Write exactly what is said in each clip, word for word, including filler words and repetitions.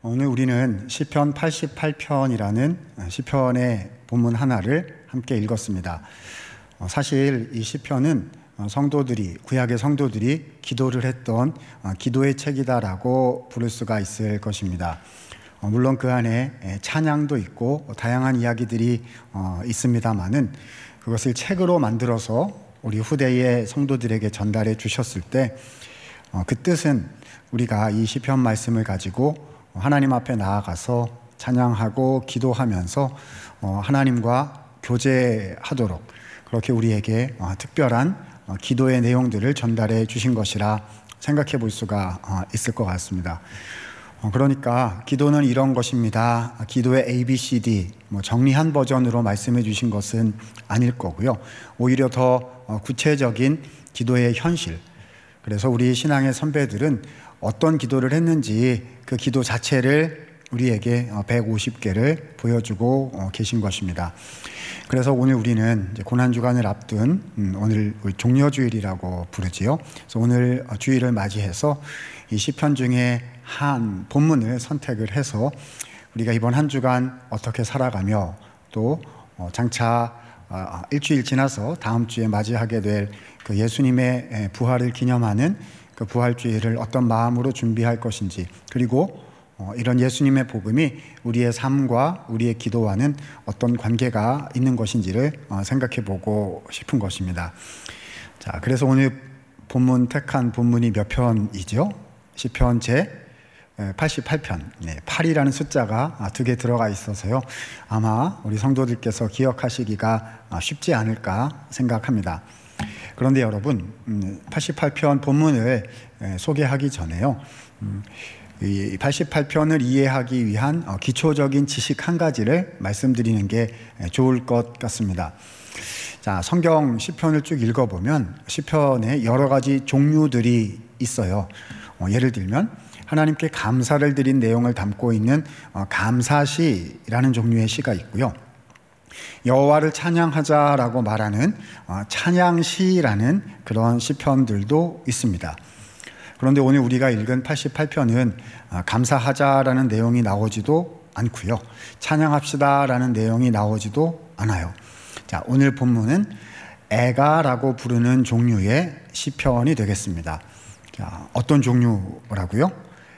오늘 우리는 시편 팔십팔 편이라는 시편의 본문 하나를 함께 읽었습니다. 사실 이 시편은 성도들이, 구약의 성도들이 기도를 했던 기도의 책이다라고 부를 수가 있을 것입니다. 물론 그 안에 찬양도 있고 다양한 이야기들이 있습니다만은 그것을 책으로 만들어서 우리 후대의 성도들에게 전달해 주셨을 때 그 뜻은 우리가 이 시편 말씀을 가지고 하나님 앞에 나아가서 찬양하고 기도하면서 하나님과 교제하도록 그렇게 우리에게 특별한 기도의 내용들을 전달해 주신 것이라 생각해 볼 수가 있을 것 같습니다. 그러니까 기도는 이런 것입니다. 기도의 에이 비 씨 디 뭐 정리한 버전으로 말씀해 주신 것은 아닐 거고요. 오히려 더 구체적인 기도의 현실. 그래서 우리 신앙의 선배들은 어떤 기도를 했는지 그 기도 자체를 우리에게 백오십 개를 보여주고 계신 것입니다. 그래서 오늘 우리는 이제 고난주간을 앞둔 오늘 종려주일이라고 부르지요. 그래서 오늘 주일을 맞이해서 이 시편 중에 한 본문을 선택을 해서 우리가 이번 한 주간 어떻게 살아가며 또 장차 일주일 지나서 다음 주에 맞이하게 될 그 예수님의 부활을 기념하는 그 부활주일을 어떤 마음으로 준비할 것인지, 그리고 이런 예수님의 복음이 우리의 삶과 우리의 기도와는 어떤 관계가 있는 것인지를 생각해 보고 싶은 것입니다. 자, 그래서 오늘 본문 택한 본문이 몇 편이죠? 시편 제 팔십팔 편. 네, 팔이라는 숫자가 두 개 들어가 있어서요. 아마 우리 성도들께서 기억하시기가 쉽지 않을까 생각합니다. 그런데 여러분, 팔십팔 편 본문을 소개하기 전에요. 이 팔십팔 편을 이해하기 위한 기초적인 지식 한 가지를 말씀드리는 게 좋을 것 같습니다. 자, 성경 시편을 쭉 읽어보면 시편에 여러 가지 종류들이 있어요. 예를 들면 하나님께 감사를 드린 내용을 담고 있는 감사시라는 종류의 시가 있고요. 여호와를 찬양하자라고 말하는 찬양시라는 그런 시편들도 있습니다. 그런데 오늘 우리가 읽은 팔십팔 편은 감사하자라는 내용이 나오지도 않고요. 찬양합시다라는 내용이 나오지도 않아요. 자, 오늘 본문은 애가라고 부르는 종류의 시편이 되겠습니다. 자, 어떤 종류라고요?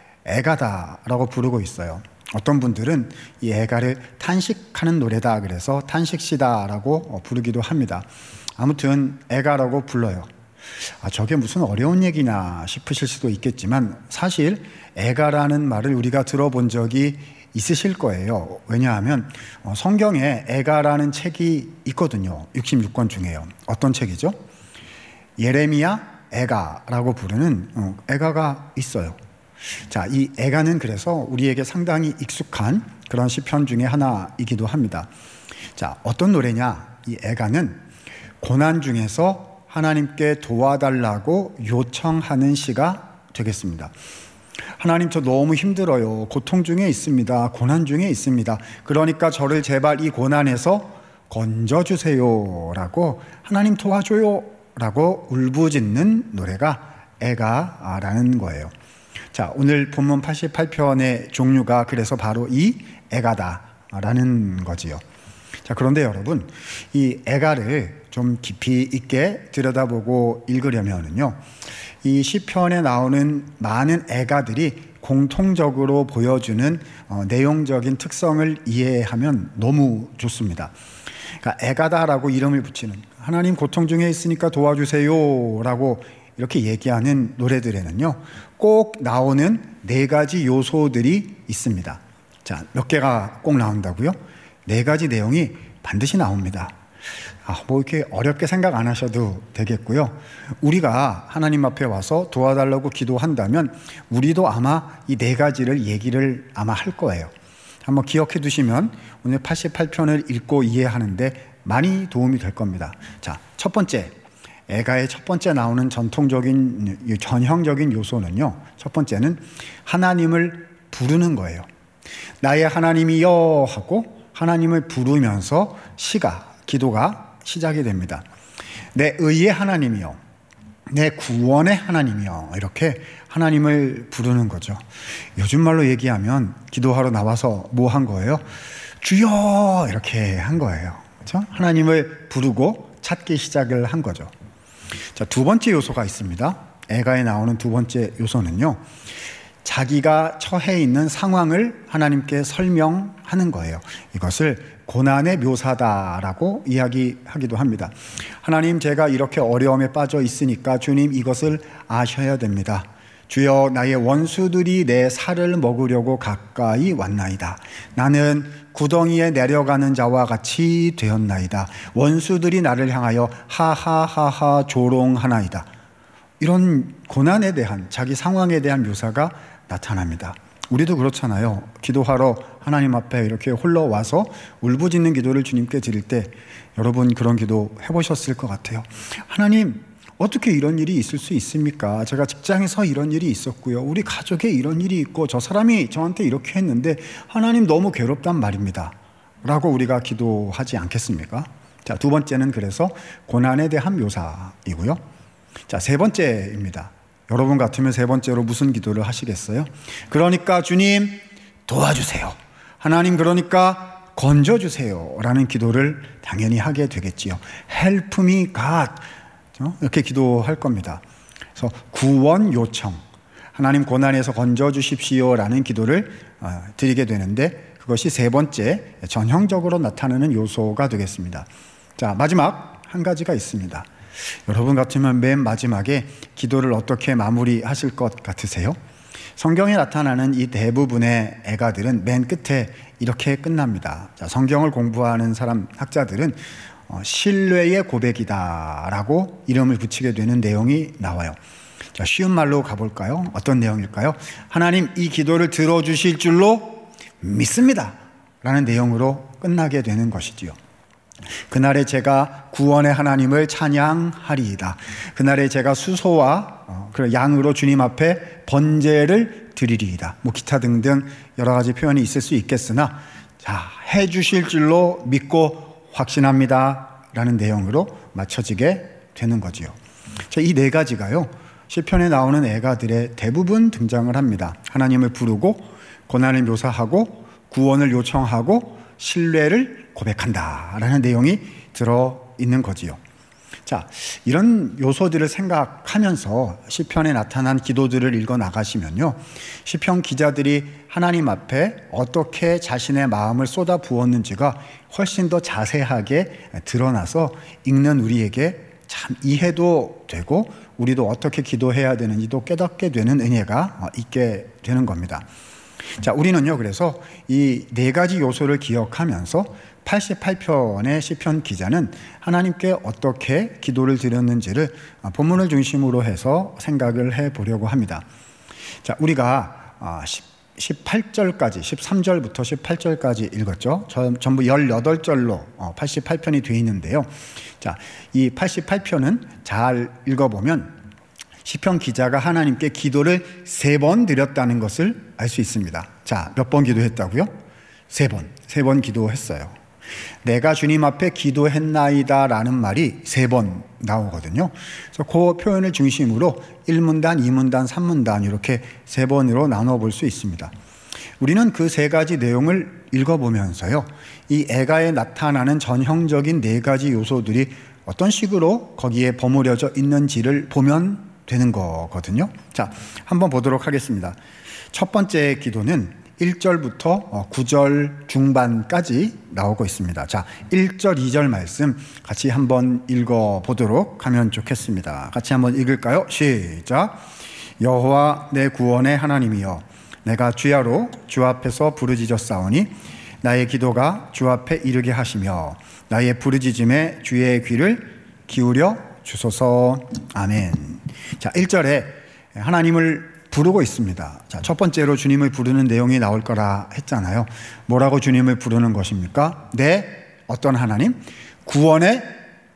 애가다라고 부르고 있어요. 어떤 분들은 이 애가를 탄식하는 노래다 그래서 탄식시다라고 부르기도 합니다. 아무튼 애가라고 불러요. 아, 저게 무슨 어려운 얘기냐 싶으실 수도 있겠지만 사실 애가라는 말을 우리가 들어본 적이 있으실 거예요. 왜냐하면 성경에 애가라는 책이 있거든요. 육십육 권 중에요. 어떤 책이죠? 예레미야 애가라고 부르는 애가가 있어요. 자, 이 애가는 그래서 우리에게 상당히 익숙한 그런 시편 중에 하나이기도 합니다. 자, 어떤 노래냐? 이 애가는 고난 중에서 하나님께 도와달라고 요청하는 시가 되겠습니다. 하나님, 저 너무 힘들어요. 고통 중에 있습니다. 고난 중에 있습니다. 그러니까 저를 제발 이 고난에서 건져주세요 라고, 하나님 도와줘요 라고 울부짖는 노래가 애가라는 거예요. 자, 오늘 본문 팔십팔 편의 종류가 그래서 바로 이 애가다라는 거지요. 자, 그런데 여러분, 이 애가를 좀 깊이 있게 들여다보고 읽으려면은요, 이 시편에 나오는 많은 애가들이 공통적으로 보여주는 어, 내용적인 특성을 이해하면 너무 좋습니다. 그러니까 애가다라고 이름을 붙이는, 하나님 고통 중에 있으니까 도와주세요라고 이렇게 얘기하는 노래들에는요, 꼭 나오는 네 가지 요소들이 있습니다. 자, 몇 개가 꼭 나온다고요? 네 가지 내용이 반드시 나옵니다. 아, 뭐 이렇게 어렵게 생각 안 하셔도 되겠고요. 우리가 하나님 앞에 와서 도와달라고 기도한다면 우리도 아마 이 네 가지를 얘기를 아마 할 거예요. 한번 기억해 두시면 오늘 팔십팔 편을 읽고 이해하는데 많이 도움이 될 겁니다. 자, 첫 번째, 애가의 첫 번째 나오는 전통적인 전형적인 요소는요, 첫 번째는 하나님을 부르는 거예요. 나의 하나님이여 하고 하나님을 부르면서 시가, 기도가 시작이 됩니다. 내 의의 하나님이여, 내 구원의 하나님이여, 이렇게 하나님을 부르는 거죠. 요즘 말로 얘기하면 기도하러 나와서 뭐 한 거예요? 주여! 이렇게 한 거예요. 그렇죠? 하나님을 부르고 찾기 시작을 한 거죠. 자, 두 번째 요소가 있습니다. 애가에 나오는 두 번째 요소는요, 자기가 처해 있는 상황을 하나님께 설명하는 거예요. 이것을 고난의 묘사다라고 이야기하기도 합니다. 하나님, 제가 이렇게 어려움에 빠져 있으니까 주님 이것을 아셔야 됩니다. 주여, 나의 원수들이 내 살을 먹으려고 가까이 왔나이다. 나는 구덩이에 내려가는 자와 같이 되었나이다. 원수들이 나를 향하여 하하하하 조롱하나이다. 이런 고난에 대한, 자기 상황에 대한 묘사가 나타납니다. 우리도 그렇잖아요. 기도하러 하나님 앞에 이렇게 홀로 와서 울부짖는 기도를 주님께 드릴 때 여러분 그런 기도 해보셨을 것 같아요. 하나님, 어떻게 이런 일이 있을 수 있습니까? 제가 직장에서 이런 일이 있었고요. 우리 가족에 이런 일이 있고 저 사람이 저한테 이렇게 했는데 하나님 너무 괴롭단 말입니다. 라고 우리가 기도하지 않겠습니까? 자, 두 번째는 그래서 고난에 대한 묘사이고요. 자, 세 번째입니다. 여러분 같으면 세 번째로 무슨 기도를 하시겠어요? 그러니까 주님 도와주세요. 하나님 그러니까 건져주세요. 라는 기도를 당연히 하게 되겠지요. Help me God. 이렇게 기도할 겁니다. 그래서 구원 요청, 하나님 고난에서 건져주십시오 라는 기도를 드리게 되는데 그것이 세 번째 전형적으로 나타나는 요소가 되겠습니다. 자, 마지막 한 가지가 있습니다. 여러분 같으면 맨 마지막에 기도를 어떻게 마무리하실 것 같으세요? 성경에 나타나는 이 대부분의 애가들은 맨 끝에 이렇게 끝납니다. 자, 성경을 공부하는 사람, 학자들은 어, 신뢰의 고백이다 라고 이름을 붙이게 되는 내용이 나와요. 자, 쉬운 말로 가볼까요? 어떤 내용일까요? 하나님, 이 기도를 들어주실 줄로 믿습니다 라는 내용으로 끝나게 되는 것이지요. 그날에 제가 구원의 하나님을 찬양하리이다. 그날에 제가 수소와 어, 양으로 주님 앞에 번제를 드리리이다. 뭐 기타 등등 여러 가지 표현이 있을 수 있겠으나, 자, 해 주실 줄로 믿고 확신합니다 라는 내용으로 맞춰지게 되는 거지요. 이 네 가지가요, 시편에 나오는 애가들의 대부분 등장을 합니다. 하나님을 부르고 고난을 묘사하고 구원을 요청하고 신뢰를 고백한다 라는 내용이 들어있는 거지요. 자, 이런 요소들을 생각하면서 시편에 나타난 기도들을 읽어 나가시면요, 시편 기자들이 하나님 앞에 어떻게 자신의 마음을 쏟아 부었는지가 훨씬 더 자세하게 드러나서 읽는 우리에게 참 이해도 되고 우리도 어떻게 기도해야 되는지도 깨닫게 되는 은혜가 있게 되는 겁니다. 자, 우리는요, 그래서 이 네 가지 요소를 기억하면서 팔십팔 편의 시편 기자는 하나님께 어떻게 기도를 드렸는지를 본문을 중심으로 해서 생각을 해 보려고 합니다. 자, 우리가 십팔 절까지, 십삼 절부터 십팔 절까지 읽었죠. 전부 십팔 절로 팔십팔 편이 되어 있는데요. 자, 이 팔십팔 편은 잘 읽어보면 시편 기자가 하나님께 기도를 세 번 드렸다는 것을 알 수 있습니다. 자, 몇 번 기도했다고요? 세 번. 세 번 기도했어요. 내가 주님 앞에 기도했나이다 라는 말이 세 번 나오거든요. 그래서 그 표현을 중심으로 일 문단, 이 문단, 삼 문단 이렇게 세 번으로 나눠볼 수 있습니다. 우리는 그 세 가지 내용을 읽어보면서요, 이 애가에 나타나는 전형적인 네 가지 요소들이 어떤 식으로 거기에 버무려져 있는지를 보면 되는 거거든요. 자, 한번 보도록 하겠습니다. 첫 번째 기도는 일 절부터 구 절 중반까지 나오고 있습니다. 자, 일 절, 이 절 말씀 같이 한번 읽어보도록 하면 좋겠습니다. 같이 한번 읽을까요? 시작. 여호와 내 구원의 하나님이여, 내가 주야로 주 앞에서 부르짖었사오니 나의 기도가 주 앞에 이르게 하시며 나의 부르짖음에 주의 귀를 기울여 주소서. 아멘. 자, 일 절에 하나님을 부르고 있습니다. 자, 첫 번째로 주님을 부르는 내용이 나올 거라 했잖아요. 뭐라고 주님을 부르는 것입니까? 네, 어떤 하나님? 구원의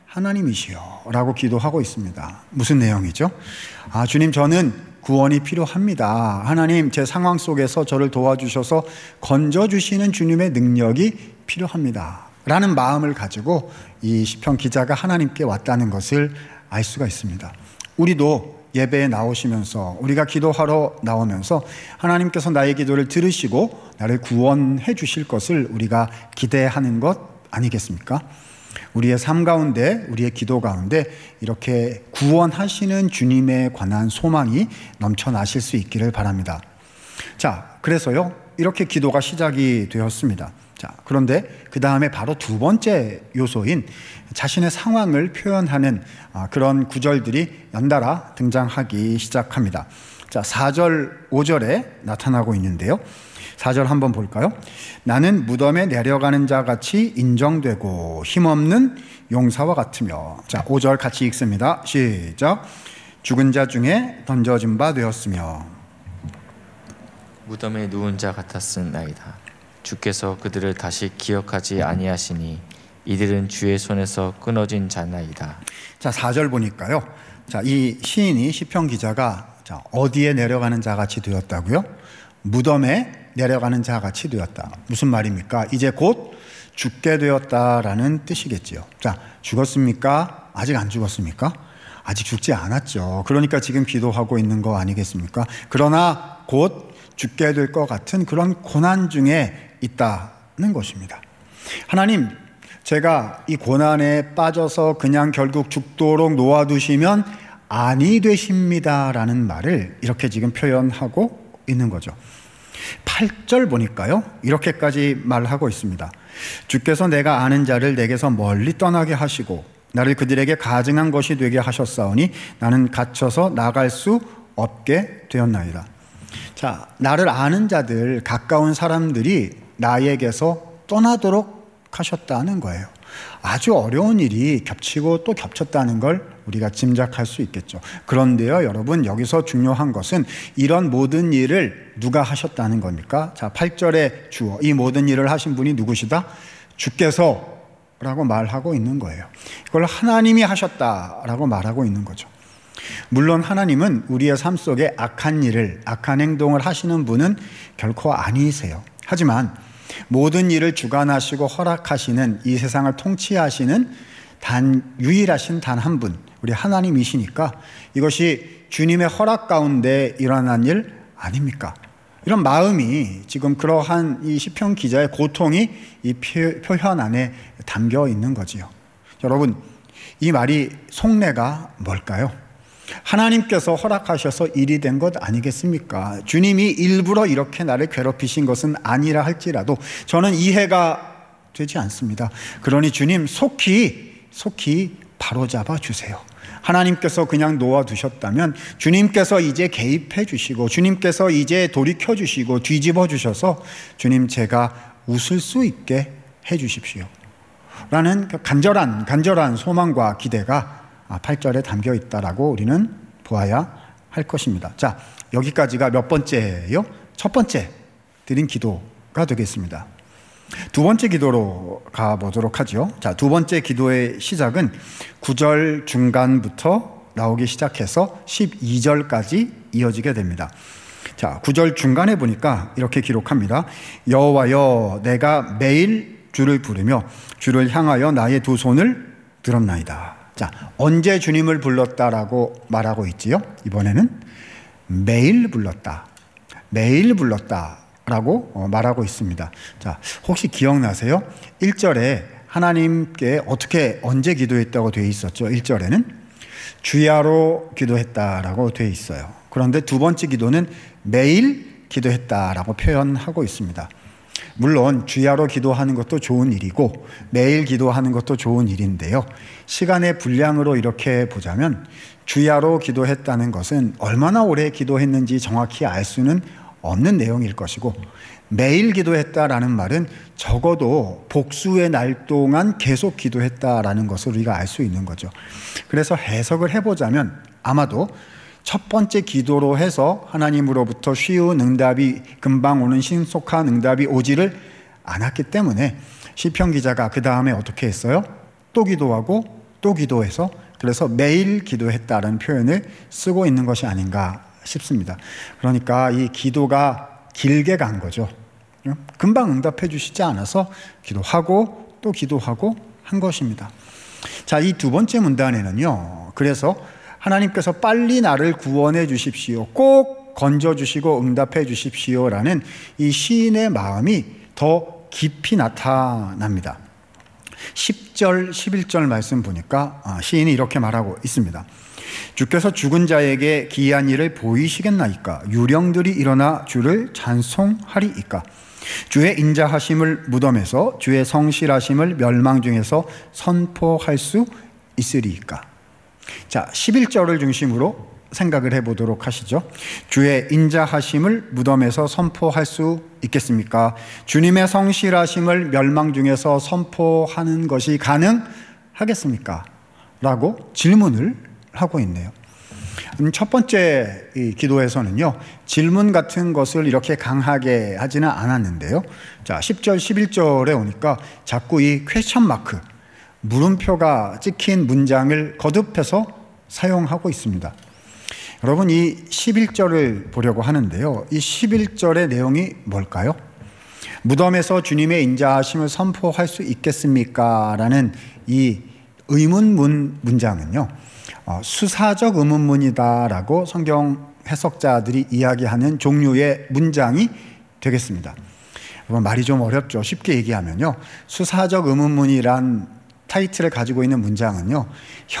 하나님이시여 라고 기도하고 있습니다. 무슨 내용이죠? 아, 주님, 저는 구원이 필요합니다. 하나님, 제 상황 속에서 저를 도와주셔서 건져주시는 주님의 능력이 필요합니다 라는 마음을 가지고 이 시편 기자가 하나님께 왔다는 것을 알 수가 있습니다. 우리도 예배에 나오시면서 우리가 기도하러 나오면서 하나님께서 나의 기도를 들으시고 나를 구원해 주실 것을 우리가 기대하는 것 아니겠습니까? 우리의 삶 가운데, 우리의 기도 가운데 이렇게 구원하시는 주님에 관한 소망이 넘쳐나실 수 있기를 바랍니다. 자, 그래서요, 이렇게 기도가 시작이 되었습니다. 자, 그런데 그 다음에 바로 두 번째 요소인 자신의 상황을 표현하는 그런 구절들이 연달아 등장하기 시작합니다. 자, 사 절, 오 절에 나타나고 있는데요. 사 절 한번 볼까요? 나는 무덤에 내려가는 자 같이 인정되고 힘없는 용사와 같으며. 자, 오 절 같이 읽습니다. 시작. 죽은 자 중에 던져진 바 되었으며 무덤에 누운 자 같았으나이다. 주께서 그들을 다시 기억하지 아니하시니 이들은 주의 손에서 끊어진 자나이다. 자, 사 절 보니까요. 자, 이 시인이 시편 기자가 자, 어디에 내려가는 자 같이 되었다고요? 무덤에 내려가는 자 같이 되었다. 무슨 말입니까? 이제 곧 죽게 되었다라는 뜻이겠지요. 자, 죽었습니까? 아직 안 죽었습니까? 아직 죽지 않았죠. 그러니까 지금 기도하고 있는 거 아니겠습니까? 그러나 곧 죽게 될 것 같은 그런 고난 중에 있다는 것입니다. 하나님, 제가 이 고난에 빠져서 그냥 결국 죽도록 놓아두시면 아니 되십니다라는 말을 이렇게 지금 표현하고 있는 거죠. 팔 절 보니까요, 이렇게까지 말하고 있습니다. 주께서 내가 아는 자를 내게서 멀리 떠나게 하시고 나를 그들에게 가증한 것이 되게 하셨사오니 나는 갇혀서 나갈 수 없게 되었나이다. 자, 나를 아는 자들, 가까운 사람들이 나에게서 떠나도록 하셨다는 거예요. 아주 어려운 일이 겹치고 또 겹쳤다는 걸 우리가 짐작할 수 있겠죠. 그런데요, 여러분, 여기서 중요한 것은 이런 모든 일을 누가 하셨다는 겁니까? 자, 팔 절에 주어 이 모든 일을 하신 분이 누구시다? 주께서 라고 말하고 있는 거예요. 이걸 하나님이 하셨다라고 말하고 있는 거죠. 물론 하나님은 우리의 삶 속에 악한 일을, 악한 행동을 하시는 분은 결코 아니세요. 하지만 모든 일을 주관하시고 허락하시는, 이 세상을 통치하시는 단 유일하신 단 한 분, 우리 하나님이시니까 이것이 주님의 허락 가운데 일어난 일 아닙니까? 이런 마음이 지금 그러한 이 시편 기자의 고통이 이 표현 안에 담겨 있는 거지요. 여러분, 이 말이 속내가 뭘까요? 하나님께서 허락하셔서 일이 된 것 아니겠습니까? 주님이 일부러 이렇게 나를 괴롭히신 것은 아니라 할지라도 저는 이해가 되지 않습니다. 그러니 주님 속히 속히 바로잡아 주세요. 하나님께서 그냥 놓아두셨다면 주님께서 이제 개입해 주시고 주님께서 이제 돌이켜 주시고 뒤집어 주셔서 주님, 제가 웃을 수 있게 해 주십시오 라는 간절한 간절한 소망과 기대가 팔 절에 담겨 있다라고 우리는 보아야 할 것입니다. 자, 여기까지가 몇 번째예요? 첫 번째 드린 기도가 되겠습니다. 두 번째 기도로 가보도록 하죠. 자, 두 번째 기도의 시작은 구 절 중간부터 나오기 시작해서 십이 절까지 이어지게 됩니다. 자, 구 절 중간에 보니까 이렇게 기록합니다. 여호와여, 내가 매일 주를 부르며 주를 향하여 나의 두 손을 들었나이다. 자, 언제 주님을 불렀다라고 말하고 있지요? 이번에는 매일 불렀다. 매일 불렀다. 라고 말하고 있습니다. 자, 혹시 기억나세요? 일 절에 하나님께 어떻게 언제 기도했다고 되어 있었죠? 일 절에는 주야로 기도했다라고 되어 있어요. 그런데 두 번째 기도는 매일 기도했다라고 표현하고 있습니다. 물론 주야로 기도하는 것도 좋은 일이고 매일 기도하는 것도 좋은 일인데요, 시간의 분량으로 이렇게 보자면 주야로 기도했다는 것은 얼마나 오래 기도했는지 정확히 알 수는 없는 내용일 것이고, 매일 기도했다라는 말은 적어도 복수의 날 동안 계속 기도했다라는 것을 우리가 알 수 있는 거죠. 그래서 해석을 해보자면 아마도 첫 번째 기도로 해서 하나님으로부터 쉬운 응답이, 금방 오는 신속한 응답이 오지를 않았기 때문에 시편 기자가 그 다음에 어떻게 했어요? 또 기도하고 또 기도해서, 그래서 매일 기도했다는 표현을 쓰고 있는 것이 아닌가 싶습니다. 그러니까 이 기도가 길게 간 거죠. 금방 응답해 주시지 않아서 기도하고 또 기도하고 한 것입니다. 자, 이 두 번째 문단에는요, 그래서 하나님께서 빨리 나를 구원해 주십시오. 꼭 건져 주시고 응답해 주십시오라는 이 시인의 마음이 더 깊이 나타납니다. 십 절, 십일 절 말씀 보니까 시인이 이렇게 말하고 있습니다. 주께서 죽은 자에게 기이한 일을 보이시겠나이까? 유령들이 일어나 주를 찬송하리이까? 주의 인자하심을 무덤에서, 주의 성실하심을 멸망 중에서 선포할 수 있으리이까? 자, 십일 절을 중심으로 생각을 해보도록 하시죠. 주의 인자하심을 무덤에서 선포할 수 있겠습니까? 주님의 성실하심을 멸망 중에서 선포하는 것이 가능하겠습니까? 라고 질문을 하고 있네요. 첫 번째 이 기도에서는요, 질문 같은 것을 이렇게 강하게 하지는 않았는데요. 자, 십 절, 십일 절에 오니까 자꾸 이 퀘스천 마크, 물음표가 찍힌 문장을 거듭해서 사용하고 있습니다. 여러분, 이 십일 절을 보려고 하는데요. 이 십일 절의 내용이 뭘까요? 무덤에서 주님의 인자하심을 선포할 수 있겠습니까? 라는 이 의문문 문장은요, 어, 수사적 의문문이다라고 성경 해석자들이 이야기하는 종류의 문장이 되겠습니다. 여러분, 말이 좀 어렵죠. 쉽게 얘기하면요, 수사적 의문문이란 타이틀을 가지고 있는 문장은요,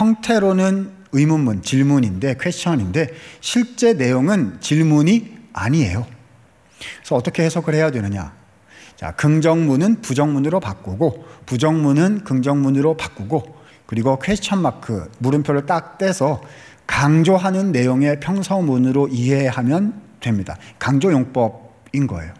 형태로는 의문문, 질문인데, 퀘스천인데 실제 내용은 질문이 아니에요. 그래서 어떻게 해석을 해야 되느냐? 자, 긍정문은 부정문으로 바꾸고, 부정문은 긍정문으로 바꾸고, 그리고 퀘스천 마크, 물음표를 딱 떼서 강조하는 내용의 평서문으로 이해하면 됩니다. 강조용법인 거예요.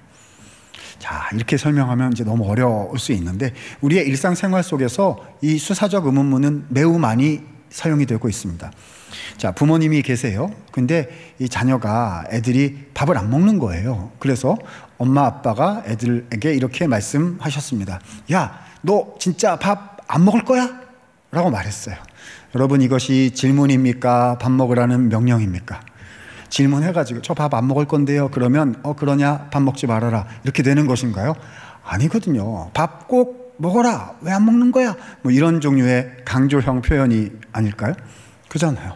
자, 이렇게 설명하면 이제 너무 어려울 수 있는데, 우리의 일상생활 속에서 이 수사적 의문문은 매우 많이 사용이 되고 있습니다. 자, 부모님이 계세요. 근데 이 자녀가, 애들이 밥을 안 먹는 거예요. 그래서 엄마 아빠가 애들에게 이렇게 말씀하셨습니다. 야, 너 진짜 밥 안 먹을 거야? 라고 말했어요. 여러분, 이것이 질문입니까? 밥 먹으라는 명령입니까? 질문해가지고 저 밥 안 먹을 건데요. 그러면 어 그러냐? 밥 먹지 말아라. 이렇게 되는 것인가요? 아니거든요. 밥 꼭 먹어라. 왜 안 먹는 거야? 뭐 이런 종류의 강조형 표현이 아닐까요? 그잖아요.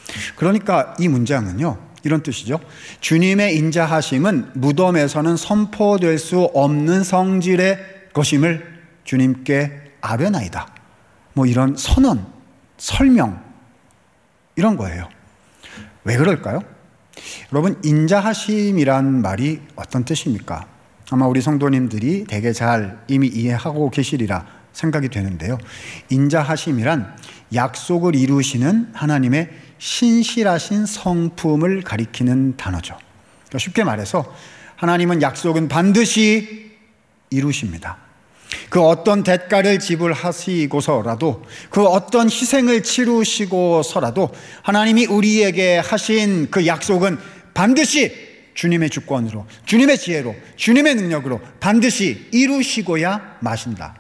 그러니까 이 문장은요, 이런 뜻이죠. 주님의 인자하심은 무덤에서는 선포될 수 없는 성질의 것임을 주님께 아뢰나이다. 뭐 이런 선언, 설명, 이런 거예요. 왜 그럴까요? 여러분, 인자하심이란 말이 어떤 뜻입니까? 아마 우리 성도님들이 되게 잘 이미 이해하고 계시리라 생각이 되는데요. 인자하심이란 약속을 이루시는 하나님의 신실하신 성품을 가리키는 단어죠. 그러니까 쉽게 말해서 하나님은 약속은 반드시 이루십니다. 그 어떤 대가를 지불하시고서라도, 그 어떤 희생을 치르시고서라도 하나님이 우리에게 하신 그 약속은 반드시 주님의 주권으로, 주님의 지혜로, 주님의 능력으로 반드시 이루시고야 마신다를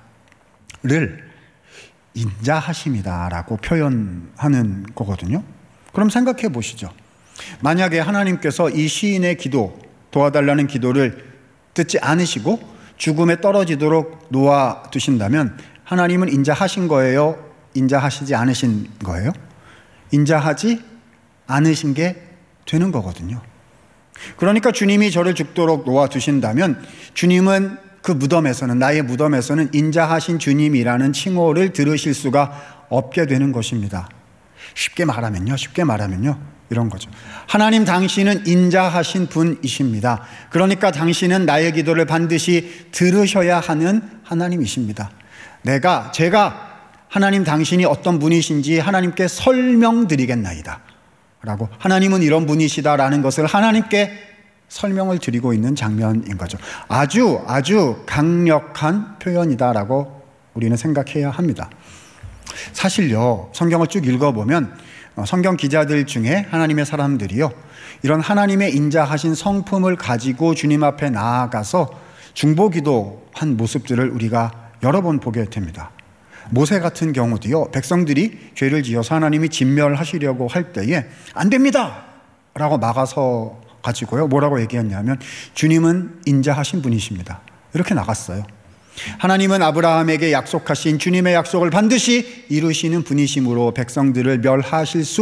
인자하심이다라고 표현하는 거거든요. 그럼 생각해 보시죠. 만약에 하나님께서 이 시인의 기도, 도와달라는 기도를 듣지 않으시고 죽음에 떨어지도록 놓아두신다면 하나님은 인자하신 거예요? 인자하시지 않으신 거예요? 인자하지 않으신 게 되는 거거든요. 그러니까 주님이 저를 죽도록 놓아두신다면 주님은 그 무덤에서는, 나의 무덤에서는 인자하신 주님이라는 칭호를 들으실 수가 없게 되는 것입니다. 쉽게 말하면요, 쉽게 말하면요, 이런 거죠. 하나님, 당신은 인자하신 분이십니다. 그러니까 당신은 나의 기도를 반드시 들으셔야 하는 하나님이십니다. 내가, 제가 하나님 당신이 어떤 분이신지 하나님께 설명드리겠나이다 라고, 하나님은 이런 분이시다라는 것을 하나님께 설명을 드리고 있는 장면인 거죠. 아주 아주 강력한 표현이다라고 우리는 생각해야 합니다. 사실요, 성경을 쭉 읽어보면 성경 기자들 중에 하나님의 사람들이요, 이런 하나님의 인자하신 성품을 가지고 주님 앞에 나아가서 중보기도한 모습들을 우리가 여러 번 보게 됩니다. 모세 같은 경우도요, 백성들이 죄를 지어서 하나님이 진멸하시려고 할 때에 안 됩니다 라고 막아서 가지고요, 뭐라고 얘기했냐면 주님은 인자하신 분이십니다, 이렇게 나갔어요. 하나님은 아브라함에게 약속하신 주님의 약속을 반드시 이루시는 분이심으로 백성들을 멸하실 수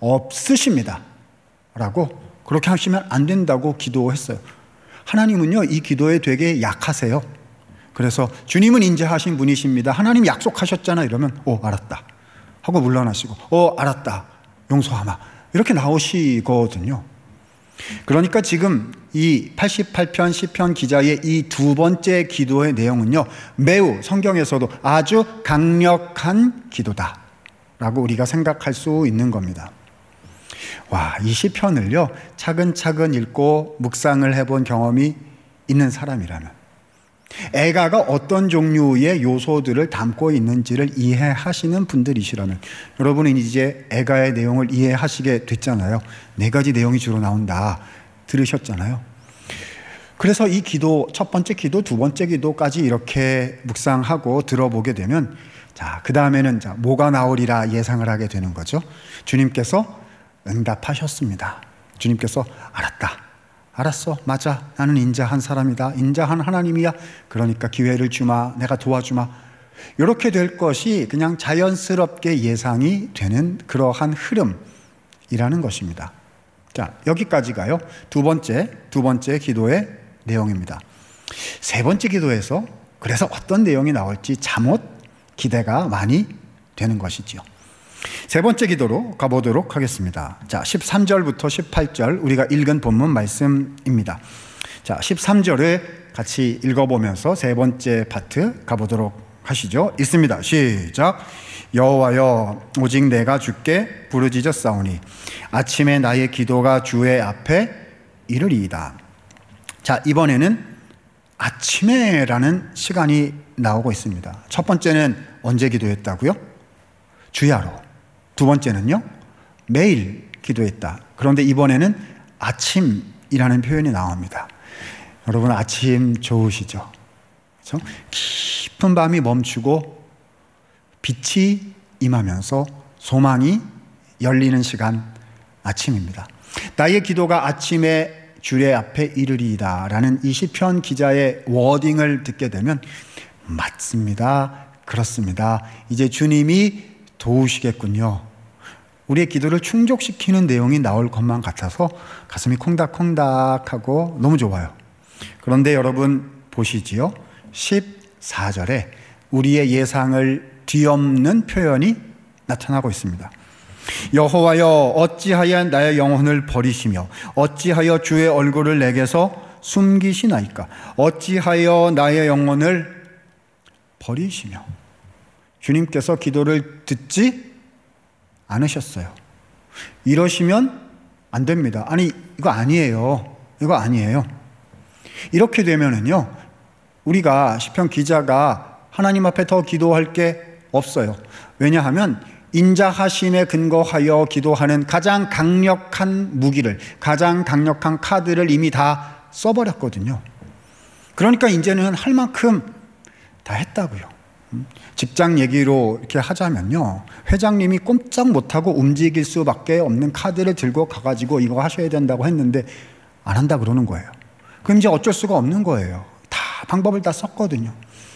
없으십니다 라고, 그렇게 하시면 안 된다고 기도했어요. 하나님은요 이 기도에 되게 약하세요. 그래서 주님은 인자하신 분이십니다, 하나님 약속하셨잖아 이러면 오 알았다 하고 물러나시고, 오 알았다 용서하마 이렇게 나오시거든요. 그러니까 지금 이 팔십팔 편 시편 기자의 이 두 번째 기도의 내용은요 매우 성경에서도 아주 강력한 기도다 라고 우리가 생각할 수 있는 겁니다. 와, 이 시편을요 차근차근 읽고 묵상을 해본 경험이 있는 사람이라면, 애가가 어떤 종류의 요소들을 담고 있는지를 이해하시는 분들이시라면, 여러분은 이제 애가의 내용을 이해하시게 됐잖아요. 네 가지 내용이 주로 나온다 들으셨잖아요. 그래서 이 기도, 첫 번째 기도, 두 번째 기도까지 이렇게 묵상하고 들어보게 되면, 자, 그 다음에는 자, 뭐가 나오리라 예상을 하게 되는 거죠. 주님께서 응답하셨습니다. 주님께서 알았다, 알았어, 맞아, 나는 인자한 사람이다, 인자한 하나님이야, 그러니까 기회를 주마, 내가 도와주마, 이렇게 될 것이 그냥 자연스럽게 예상이 되는 그러한 흐름이라는 것입니다. 자, 여기까지가요 두 번째 두 번째 기도의 내용입니다. 세 번째 기도에서 그래서 어떤 내용이 나올지 잠옷 기대가 많이 되는 것이지요. 세 번째 기도로 가보도록 하겠습니다. 자, 십삼 절부터 십팔 절 우리가 읽은 본문 말씀입니다. 자, 십삼 절을 같이 읽어보면서 세 번째 파트 가보도록 하시죠. 읽습니다. 시작. 여호와여, 오직 내가 주께 부르짖었사오니 아침에 나의 기도가 주의 앞에 이르리이다. 자, 이번에는 아침에라는 시간이 나오고 있습니다. 첫 번째는 언제 기도했다고요? 주야로. 두 번째는요, 매일 기도했다. 그런데 이번에는 아침이라는 표현이 나옵니다. 여러분, 아침 좋으시죠? 그렇죠? 깊은 밤이 멈추고 빛이 임하면서 소망이 열리는 시간, 아침입니다. 나의 기도가 아침에 주의 앞에 이르리이다 라는 이 시편 기자의 워딩을 듣게 되면 맞습니다, 그렇습니다, 이제 주님이 도우시겠군요, 우리의 기도를 충족시키는 내용이 나올 것만 같아서 가슴이 콩닥콩닥하고 너무 좋아요. 그런데 여러분 보시지요. 십사 절에 우리의 예상을 뒤엎는 표현이 나타나고 있습니다. 여호와여, 어찌하여 나의 영혼을 버리시며 어찌하여 주의 얼굴을 내게서 숨기시나이까. 어찌하여 나의 영혼을 버리시며, 주님께서 기도를 듣지 않으셨어요. 이러시면 안 됩니다. 아니, 이거 아니에요. 이거 아니에요. 이렇게 되면은요, 우리가 시편 기자가 하나님 앞에 더 기도할 게 없어요. 왜냐하면 인자하심에 근거하여 기도하는 가장 강력한 무기를, 가장 강력한 카드를 이미 다 써버렸거든요. 그러니까 이제는 할 만큼 다 했다고요. 직장 얘기로 이렇게 하자면요, 회장님이 꼼짝 못하고 움직일 수밖에 없는 카드를 들고 가가지고 이거 하셔야 된다고 했는데 안 한다 그러는 거예요. 그럼 이제 어쩔 수가 없는 거예요. 다 방법을 다 썼거든요.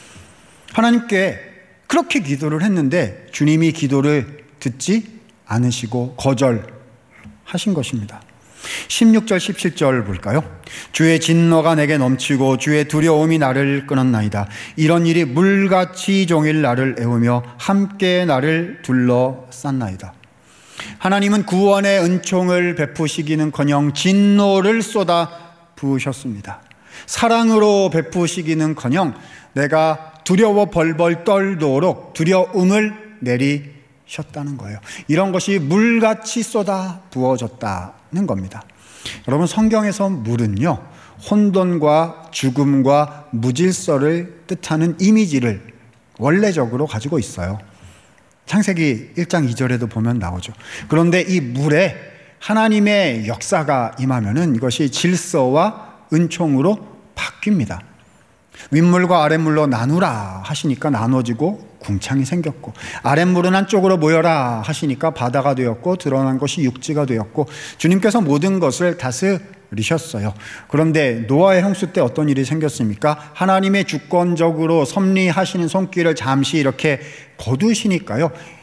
하나님께 그렇게 기도를 했는데 주님이 기도를 듣지 않으시고 거절하신 것입니다. 십육 절 십칠 절 볼까요? 주의 진노가 내게 넘치고 주의 두려움이 나를 끊었나이다. 이런 일이 물같이 종일 나를 애우며 함께 나를 둘러쌌나이다. 하나님은 구원의 은총을 베푸시기는커녕 진노를 쏟아 부으셨습니다. 사랑으로 베푸시기는커녕 내가 두려워 벌벌 떨도록 두려움을 내리셨다는 거예요. 이런 것이 물같이 쏟아 부어졌다는 겁니다. 여러분, 성경에서 물은요, 혼돈과 죽음과 무질서를 뜻하는 이미지를 원래적으로 가지고 있어요. 창세기 일 장 이 절에도 보면 나오죠. 그런데 이 물에 하나님의 역사가 임하면은 이것이 질서와 은총으로 바뀝니다. 윗물과 아랫물로 나누라 하시니까 나눠지고 궁창이 생겼고, 아랫물은 한쪽으로 모여라 하시니까 바다가 되었고, 드러난 것이 육지가 되었고, 주님께서 모든 것을 다스리셨어요. 그런데 노아의 홍수 때 어떤 일이 생겼습니까? 하나님의 주권적으로 섭리하시는 손길을 잠시 이렇게 거두시니까요,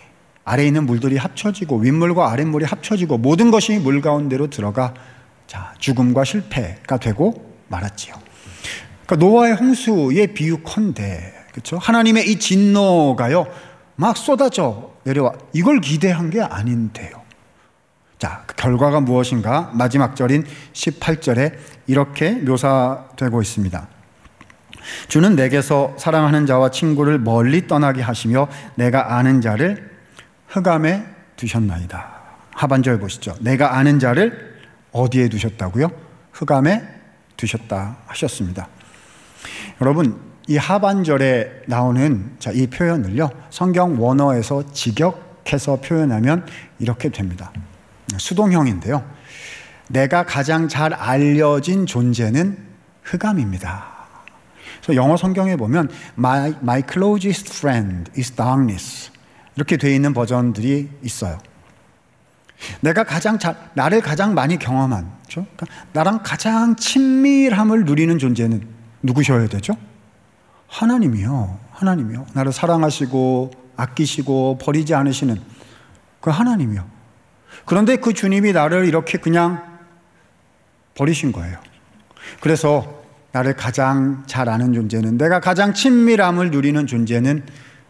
아래에 있는 물들이 합쳐지고 윗물과 아랫물이 합쳐지고 모든 것이 물 가운데로 들어가 자, 죽음과 실패가 되고 말았지요. 그러니까 노아의 홍수의 비유컨대, 그렇죠? 하나님의 이 진노가요 막 쏟아져 내려와 이걸 기대한 게 아닌데요. 자, 그 결과가 무엇인가? 마지막 절인 십팔 절에 이렇게 묘사되고 있습니다. 주는 내게서 사랑하는 자와 친구를 멀리 떠나게 하시며 내가 아는 자를 흑암에 두셨나이다. 하반절 보시죠. 내가 아는 자를 어디에 두셨다고요? 흑암에 두셨다 하셨습니다. 여러분, 이 하반절에 나오는 자, 이 표현을요 성경 원어에서 직역해서 표현하면 이렇게 됩니다. 수동형인데요. 내가 가장 잘 알려진 존재는 흑암입니다. 그래서 영어 성경에 보면 My, my closest friend is darkness 이렇게 되어 있는 버전들이 있어요. 내가 가장 잘, 나를 가장 많이 경험한, 그렇죠? 그러니까 나랑 가장 친밀함을 누리는 존재는 누구셔야 되죠? 하나님이요. 하나님이요. 나를 사랑하시고 아끼시고 버리지 않으시는 그 하나님이요. 그런데 그 주님이 나를 이렇게 그냥 버리신 거예요. 그래서 나를 가장 잘 아는 존재는, 내가 가장 친밀함을 누리는 존재는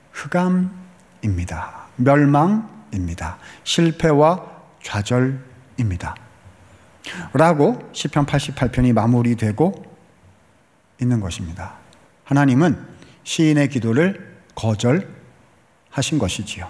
흑암입니다. 멸망입니다. 실패와 좌절입니다. 라고 시편 팔십팔 편이 마무리되고 있는 것입니다. 하나님은 시인의 기도를 거절하신 것이지요.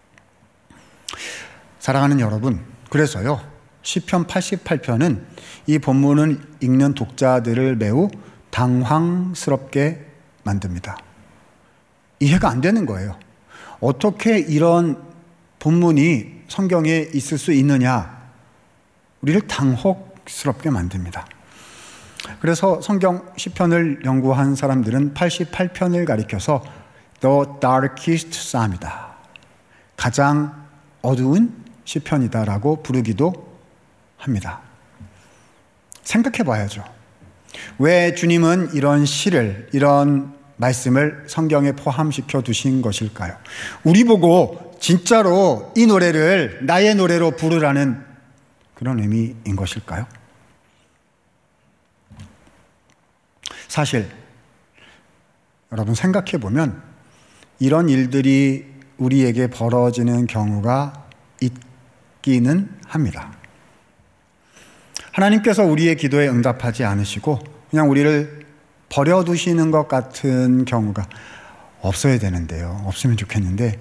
사랑하는 여러분, 그래서요 시편 팔십팔 편은 이 본문을 읽는 독자들을 매우 당황스럽게 만듭니다. 이해가 안 되는 거예요. 어떻게 이런 본문이 성경에 있을 수 있느냐, 우리를 당혹스럽게 만듭니다. 그래서 성경 시편을 연구한 사람들은 팔십팔 편을 가리켜서 The Darkest Psalm이다, 가장 어두운 시편이다라고 부르기도 합니다. 생각해 봐야죠. 왜 주님은 이런 시를, 이런 말씀을 성경에 포함시켜 두신 것일까요? 우리 보고 진짜로 이 노래를 나의 노래로 부르라는 그런 의미인 것일까요? 사실 여러분 생각해 보면 이런 일들이 우리에게 벌어지는 경우가 있기는 합니다. 하나님께서 우리의 기도에 응답하지 않으시고 그냥 우리를 버려두시는 것 같은 경우가 없어야 되는데요. 없으면 좋겠는데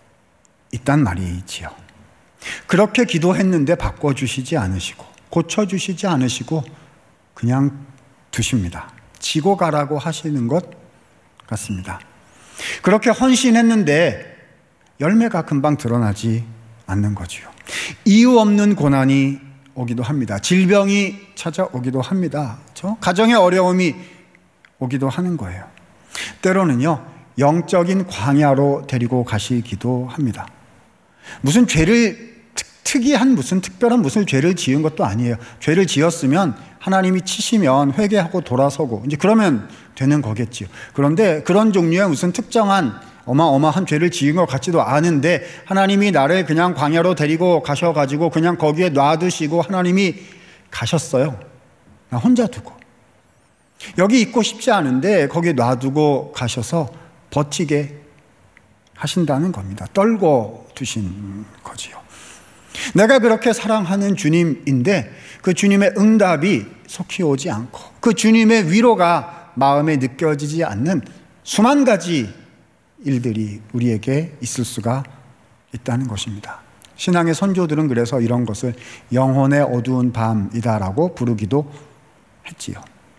있단 말이지요. 그렇게 기도했는데 바꿔주시지 않으시고 고쳐주시지 않으시고 그냥 두십니다. 지고 가라고 하시는 것 같습니다. 그렇게 헌신했는데 열매가 금방 드러나지 않는 거지요. 이유 없는 고난이 오기도 합니다. 질병이 찾아오기도 합니다. 그렇죠? 가정의 어려움이 오기도 하는 거예요. 때로는요 영적인 광야로 데리고 가시기도 합니다. 무슨 죄를 특이한 무슨 특별한 무슨 죄를 지은 것도 아니에요. 죄를 지었으면 하나님이 치시면 회개하고 돌아서고 이제 그러면 되는 거겠지요. 그런데 그런 종류의 무슨 특정한 어마어마한 죄를 지은 것 같지도 않은데 하나님이 나를 그냥 광야로 데리고 가셔가지고 그냥 거기에 놔두시고 하나님이 가셨어요. 나 혼자 두고 여기 있고 싶지 않은데 거기에 놔두고 가셔서 버티게 하신다는 겁니다. 떨고 두신 거지요. 내가 그렇게 사랑하는 주님인데 그 주님의 응답이 속히 오지 않고 그 주님의 위로가 마음에 느껴지지 않는 수만 가지 일들이 우리에게 있을 수가 있다는 것입니다. 신앙의 선조들은 그래서 이런 것을 영혼의 어두운 밤이다라고 부르기도 했지요.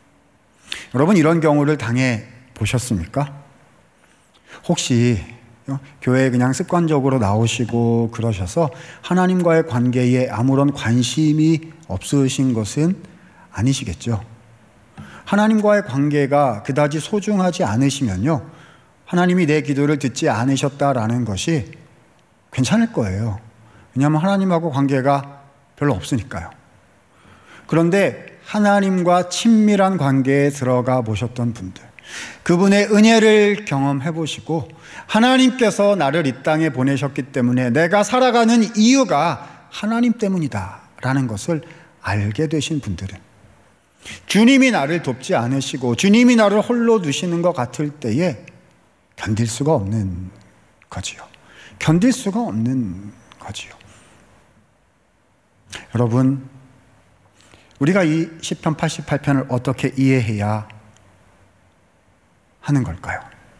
여러분 이런 경우를 당해 보셨습니까? 혹시 교회에 그냥 습관적으로 나오시고 그러셔서 하나님과의 관계에 아무런 관심이 없으신 것은 아니시겠죠? 하나님과의 관계가 그다지 소중하지 않으시면요 하나님이 내 기도를 듣지 않으셨다라는 것이 괜찮을 거예요. 왜냐하면 하나님하고 관계가 별로 없으니까요. 그런데 하나님과 친밀한 관계에 들어가 보셨던 분들, 그분의 은혜를 경험해 보시고 하나님께서 나를 이 땅에 보내셨기 때문에 내가 살아가는 이유가 하나님 때문이다 라는 것을 알게 되신 분들은, 주님이 나를 돕지 않으시고 주님이 나를 홀로 두시는 것 같을 때에 견딜 수가 없는 거지요. 견딜 수가 없는 거지요. 여러분, 우리가 이 시편 팔십팔 편을 어떻게 이해해야 하는 걸까요?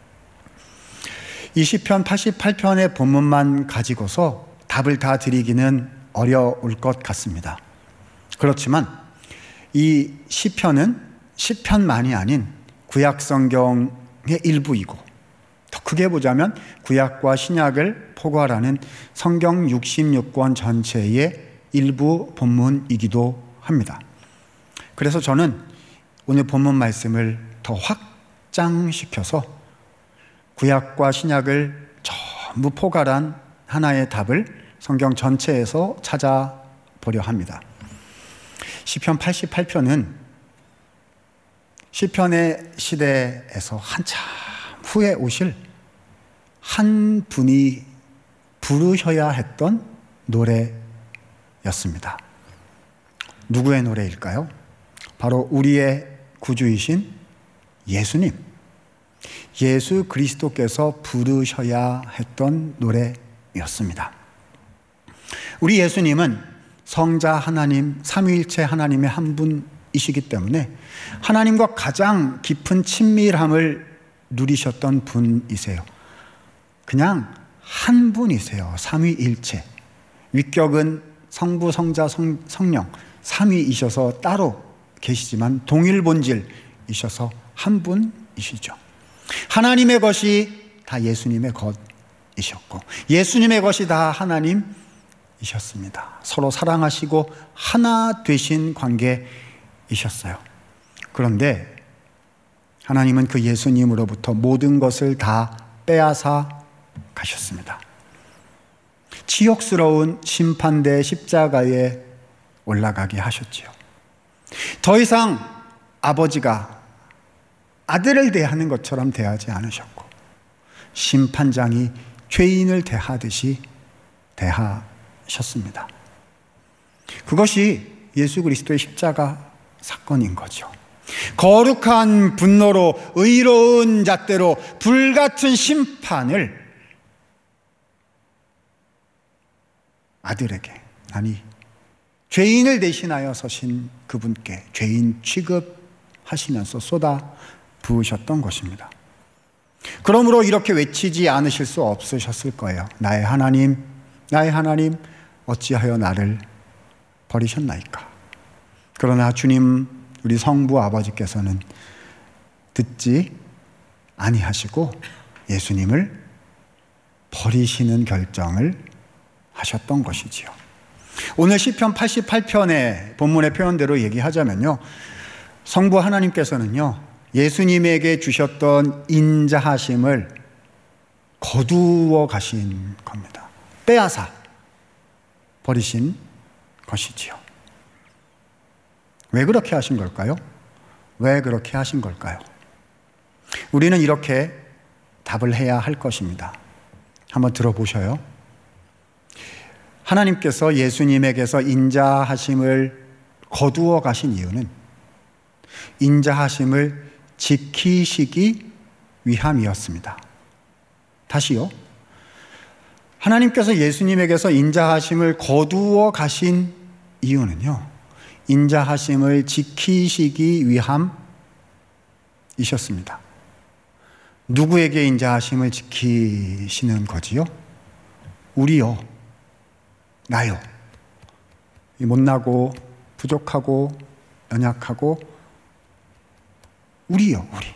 이 시편 팔십팔 편의 본문만 가지고서 답을 다 드리기는 어려울 것 같습니다. 그렇지만 이 시편은 시편만이 아닌 구약 성경의 일부이고, 더 크게 보자면 구약과 신약을 포괄하는 성경 육십육 권 전체의 일부 본문이기도 합니다. 그래서 저는 오늘 본문 말씀을 더 확장시켜서 구약과 신약을 전부 포괄한 하나의 답을 성경 전체에서 찾아보려 합니다. 시편 팔십팔 편은 시편의 시대에서 한참 후에 오실 한 분이 부르셔야 했던 노래였습니다. 누구의 노래일까요? 바로 우리의 구주이신 예수님, 예수 그리스도께서 부르셔야 했던 노래였습니다. 우리 예수님은 성자 하나님, 삼위일체 하나님의 한 분이시기 때문에 하나님과 가장 깊은 친밀함을 누리셨던 분이세요. 그냥 한 분이세요. 삼위일체. 위격은 성부, 성자, 성, 성령 삼위이셔서 따로 계시지만 동일 본질이셔서 한 분이시죠. 하나님의 것이 다 예수님의 것이셨고 예수님의 것이 다 하나님이셨습니다. 서로 사랑하시고 하나 되신 관계이셨어요. 그런데 하나님은 그 예수님으로부터 모든 것을 다 빼앗아 가셨습니다. 치욕스러운 심판대 십자가에 올라가게 하셨지요. 더 이상 아버지가 아들을 대하는 것처럼 대하지 않으셨고 심판장이 죄인을 대하듯이 대하셨습니다. 그것이 예수 그리스도의 십자가 사건인 거죠. 거룩한 분노로 의로운 잣대로 불같은 심판을 아들에게, 아니 죄인을 대신하여 서신 그분께 죄인 취급하시면서 쏟아 부으셨던 것입니다. 그러므로 이렇게 외치지 않으실 수 없으셨을 거예요. 나의 하나님, 나의 하나님, 어찌하여 나를 버리셨나이까. 그러나 주님, 우리 성부 아버지께서는 듣지 아니하시고 예수님을 버리시는 결정을 하셨던 것이지요. 오늘 시편 팔십팔 편의 본문의 표현대로 얘기하자면요, 성부 하나님께서는요 예수님에게 주셨던 인자하심을 거두어 가신 겁니다. 빼앗아 버리신 것이지요. 왜 그렇게 하신 걸까요? 왜 그렇게 하신 걸까요? 우리는 이렇게 답을 해야 할 것입니다. 한번 들어보셔요. 하나님께서 예수님에게서 인자하심을 거두어 가신 이유는 인자하심을 지키시기 위함이었습니다. 다시요. 하나님께서 예수님에게서 인자하심을 거두어 가신 이유는요, 인자하심을 지키시기 위함이셨습니다. 누구에게 인자하심을 지키시는 거지요? 우리요, 나요. 못나고 부족하고 연약하고 우리요, 우리.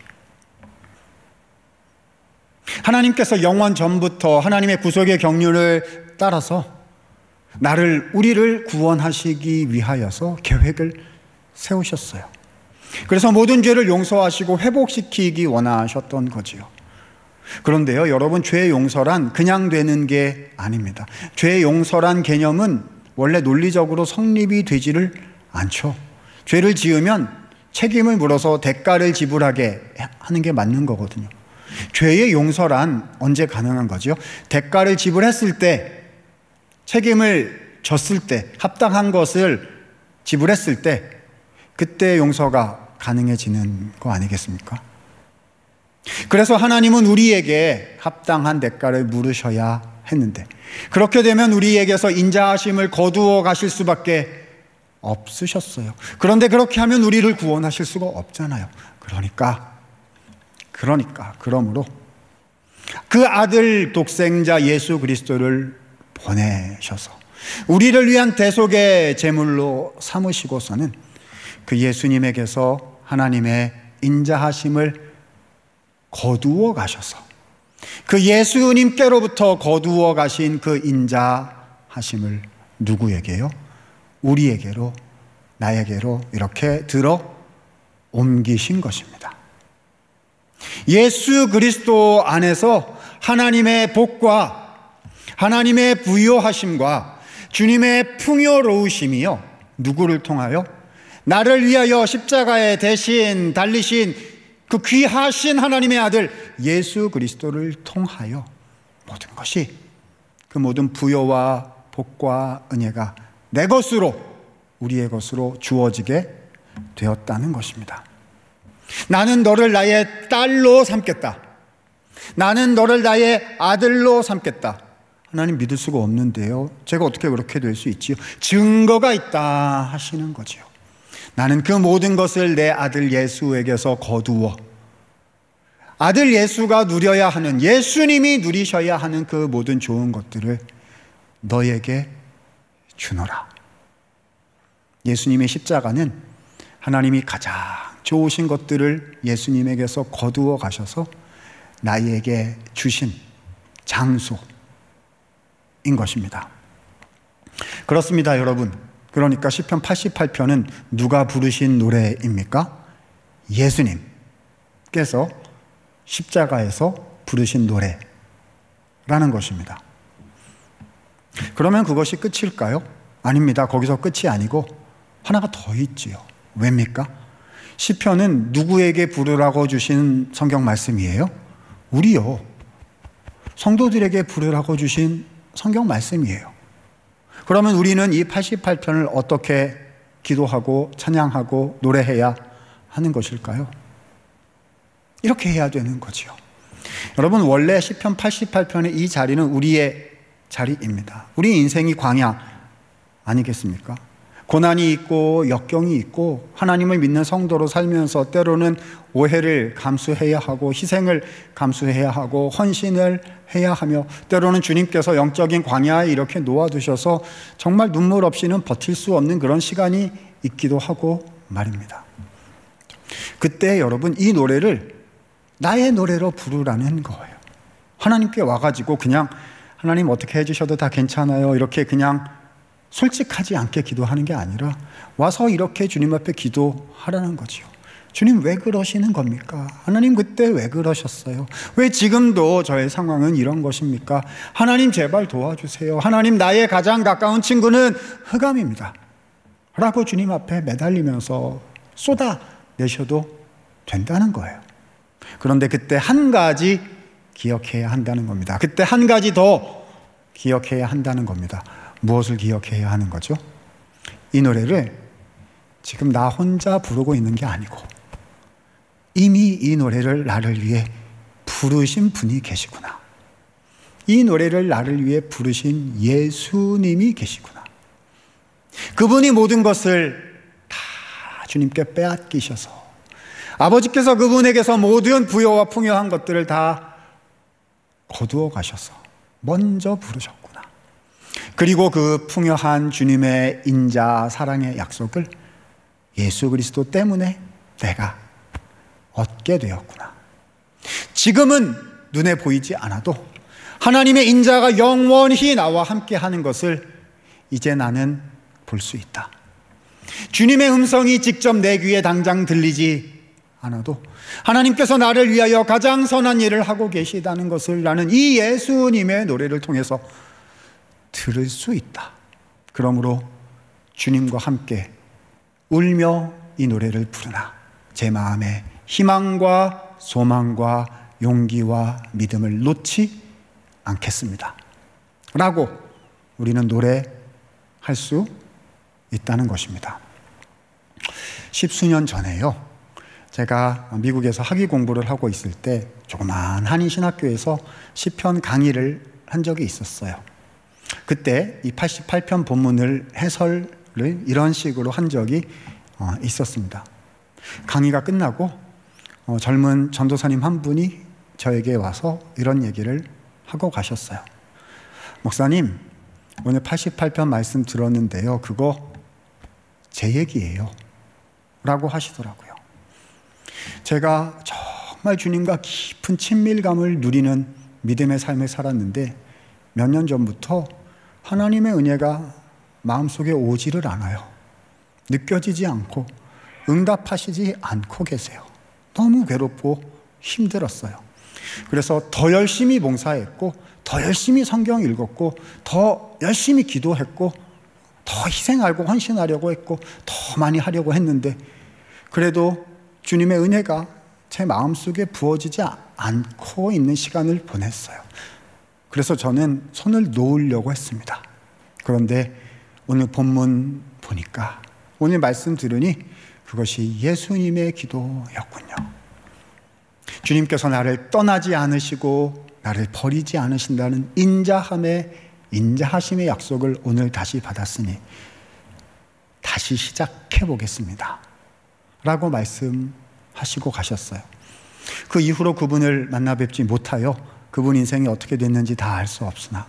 하나님께서 영원 전부터 하나님의 구속의 경륜을 따라서 나를, 우리를 구원하시기 위하여서 계획을 세우셨어요. 그래서 모든 죄를 용서하시고 회복시키기 원하셨던 거지요. 그런데요, 여러분, 죄 용서란 그냥 되는 게 아닙니다. 죄 용서란 개념은 원래 논리적으로 성립이 되지를 않죠. 죄를 지으면 책임을 물어서 대가를 지불하게 하는 게 맞는 거거든요. 죄의 용서란 언제 가능한 거죠? 대가를 지불했을 때, 책임을 졌을 때, 합당한 것을 지불했을 때, 그때 용서가 가능해지는 거 아니겠습니까? 그래서 하나님은 우리에게 합당한 대가를 물으셔야 했는데, 그렇게 되면 우리에게서 인자하심을 거두어 가실 수밖에 없으셨어요. 그런데 그렇게 하면 우리를 구원하실 수가 없잖아요. 그러니까 그러니까 그러므로 그 아들 독생자 예수 그리스도를 보내셔서 우리를 위한 대속의 제물로 삼으시고서는 그 예수님에게서 하나님의 인자하심을 거두어 가셔서 그 예수님께로부터 거두어 가신 그 인자하심을 누구에게요? 우리에게로, 나에게로 이렇게 들어 옮기신 것입니다. 예수 그리스도 안에서 하나님의 복과 하나님의 부요하심과 주님의 풍요로우심이요, 누구를 통하여? 나를 위하여 십자가에 대신 달리신 그 귀하신 하나님의 아들 예수 그리스도를 통하여 모든 것이, 그 모든 부요와 복과 은혜가 내 것으로, 우리의 것으로 주어지게 되었다는 것입니다. 나는 너를 나의 딸로 삼겠다. 나는 너를 나의 아들로 삼겠다. 하나님 믿을 수가 없는데요, 제가 어떻게 그렇게 될 수 있지요? 증거가 있다 하시는 거지요. 나는 그 모든 것을 내 아들 예수에게서 거두어 아들 예수가 누려야 하는, 예수님이 누리셔야 하는 그 모든 좋은 것들을 너에게 주노라. 예수님의 십자가는 하나님이 가장 좋으신 것들을 예수님에게서 거두어 가셔서 나에게 주신 장소인 것입니다. 그렇습니다, 여러분. 그러니까 시편 팔십팔 편은 누가 부르신 노래입니까? 예수님께서 십자가에서 부르신 노래라는 것입니다. 그러면 그것이 끝일까요? 아닙니다. 거기서 끝이 아니고 하나가 더 있지요. 왜입니까? 시편은 누구에게 부르라고 주신 성경 말씀이에요? 우리요, 성도들에게 부르라고 주신 성경 말씀이에요. 그러면 우리는 이 팔십팔 편을 어떻게 기도하고 찬양하고 노래해야 하는 것일까요? 이렇게 해야 되는 거지요. 여러분, 원래 시편 팔십팔 편의 이 자리는 우리의 자리입니다. 우리 인생이 광야 아니겠습니까? 고난이 있고 역경이 있고 하나님을 믿는 성도로 살면서 때로는 오해를 감수해야 하고 희생을 감수해야 하고 헌신을 해야 하며, 때로는 주님께서 영적인 광야에 이렇게 놓아두셔서 정말 눈물 없이는 버틸 수 없는 그런 시간이 있기도 하고 말입니다. 그때 여러분, 이 노래를 나의 노래로 부르라는 거예요. 하나님께 와가지고 그냥 하나님 어떻게 해주셔도 다 괜찮아요, 이렇게 그냥 솔직하지 않게 기도하는 게 아니라 와서 이렇게 주님 앞에 기도하라는 거지요. 주님 왜 그러시는 겁니까? 하나님 그때 왜 그러셨어요? 왜 지금도 저의 상황은 이런 것입니까? 하나님 제발 도와주세요. 하나님 나의 가장 가까운 친구는 흑암입니다 라고 주님 앞에 매달리면서 쏟아내셔도 된다는 거예요. 그런데 그때 한 가지 기억해야 한다는 겁니다. 그때 한 가지 더 기억해야 한다는 겁니다. 무엇을 기억해야 하는 거죠? 이 노래를 지금 나 혼자 부르고 있는 게 아니고 이미 이 노래를 나를 위해 부르신 분이 계시구나. 이 노래를 나를 위해 부르신 예수님이 계시구나. 그분이 모든 것을 다 주님께 빼앗기셔서 아버지께서 그분에게서 모든 부요와 풍요한 것들을 다 거두어 가셔서 먼저 부르셨구나. 그리고 그 풍요한 주님의 인자 사랑의 약속을 예수 그리스도 때문에 내가 얻게 되었구나. 지금은 눈에 보이지 않아도 하나님의 인자가 영원히 나와 함께 하는 것을 이제 나는 볼 수 있다. 주님의 음성이 직접 내 귀에 당장 들리지 않아도 하나님께서 나를 위하여 가장 선한 일을 하고 계시다는 것을 나는 이 예수님의 노래를 통해서 들을 수 있다. 그러므로 주님과 함께 울며 이 노래를 부르나 제 마음에 희망과 소망과 용기와 믿음을 놓지 않겠습니다. 라고 우리는 노래할 수 있다는 것입니다. 십수년 전에요, 제가 미국에서 학위 공부를 하고 있을 때 조그만 한인 신학교에서 시편 강의를 한 적이 있었어요. 그때 이 팔십팔 편 본문을 해설을 이런 식으로 한 적이 있었습니다. 강의가 끝나고 젊은 전도사님 한 분이 저에게 와서 이런 얘기를 하고 가셨어요. 목사님, 오늘 팔십팔 편 말씀 들었는데요, 그거 제 얘기예요 라고 하시더라고요. 제가 정말 주님과 깊은 친밀감을 누리는 믿음의 삶을 살았는데 몇 년 전부터 하나님의 은혜가 마음속에 오지를 않아요. 느껴지지 않고 응답하시지 않고 계세요. 너무 괴롭고 힘들었어요. 그래서 더 열심히 봉사했고, 더 열심히 성경 읽었고, 더 열심히 기도했고, 더 희생하고 헌신하려고 했고, 더 많이 하려고 했는데 그래도 주님의 은혜가 제 마음속에 부어지지 않고 있는 시간을 보냈어요. 그래서 저는 손을 놓으려고 했습니다. 그런데 오늘 본문 보니까, 오늘 말씀 들으니 그것이 예수님의 기도였군요. 주님께서 나를 떠나지 않으시고 나를 버리지 않으신다는 인자함의 인자하심의 약속을 오늘 다시 받았으니 다시 시작해 보겠습니다 라고 말씀하시고 가셨어요. 그 이후로 그분을 만나 뵙지 못하여 그분 인생이 어떻게 됐는지 다 알 수 없으나